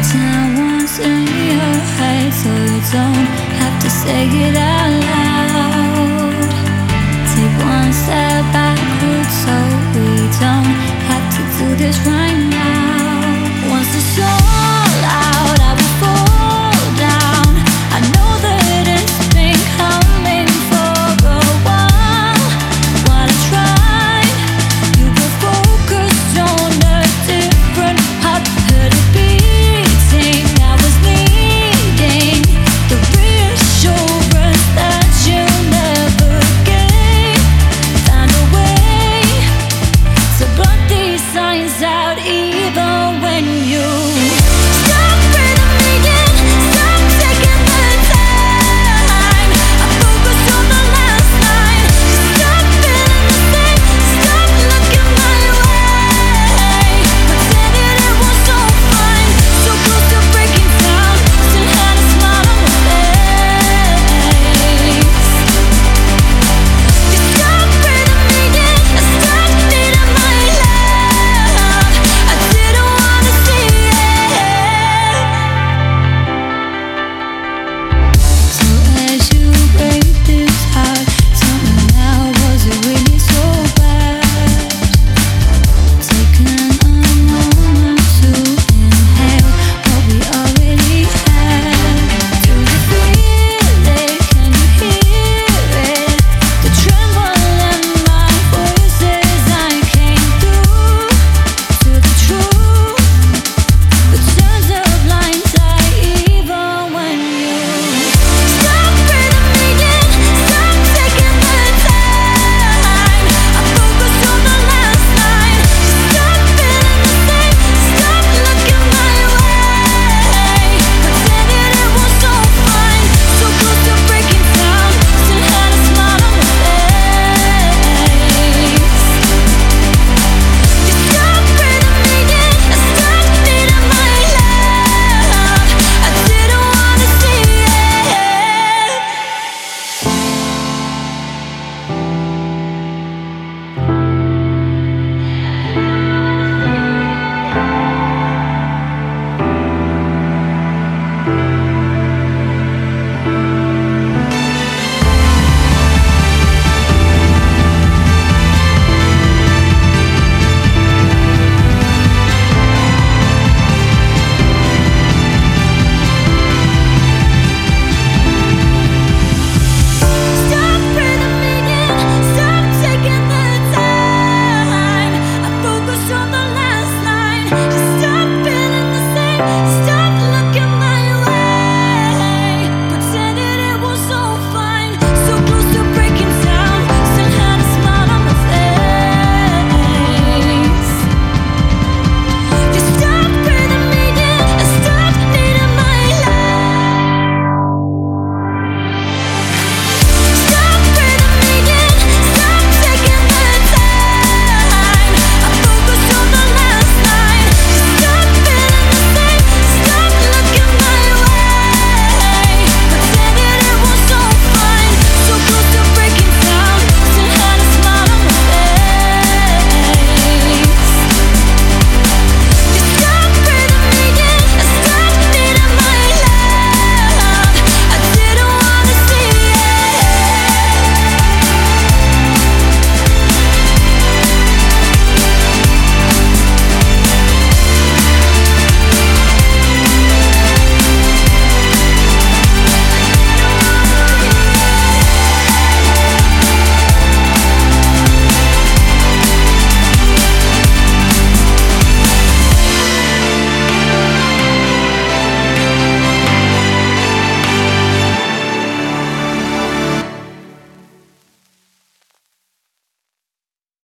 time once in your head, so you don't have to say it out loud. Take one step backwards so we don't have to do this right now. Once it's all out, I will fall down. I know that it's been coming for a while. While I tried, you were focused on a different heart. Heard it beating, I was needing the reassurance that you'll never gain. Find a way to block these signs out.